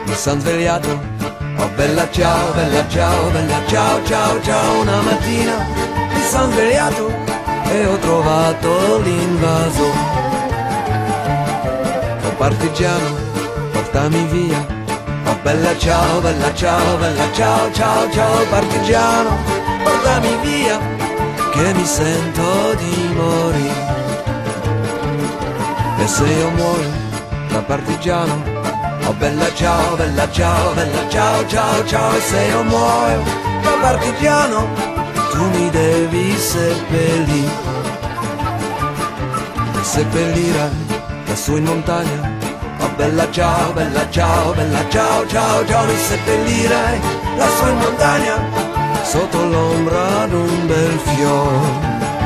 mi son svegliato, oh bella ciao, bella ciao, bella ciao, ciao, ciao. Una mattina mi son svegliato e ho trovato l'invaso. Oh partigiano, portami via, oh bella ciao, bella ciao, bella ciao, ciao, ciao. Partigiano, portami via, che mi sento di morire. E se io muoio da partigiano, oh bella ciao, bella ciao, bella ciao, ciao, ciao. E se io muoio da partigiano, tu mi devi seppellire. E seppellirai lassù in montagna, oh bella ciao, bella ciao, bella ciao, ciao, ciao. Mi seppellirai lassù in montagna, sotto l'ombra d'un bel fiore.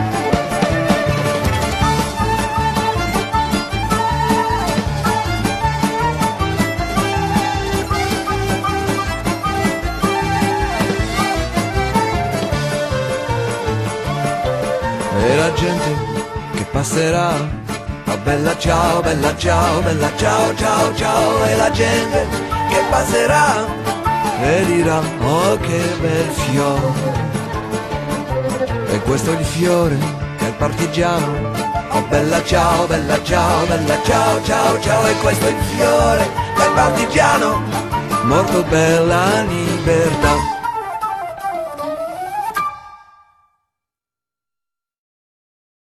E la gente che passerà, oh bella ciao, bella ciao, bella ciao, ciao, ciao. E la gente che passerà e dirà, oh che bel fiore. E questo è il fiore che è il partigiano, oh bella ciao, bella ciao, bella ciao, ciao, ciao. E questo è il fiore che è il partigiano, morto per la libertà.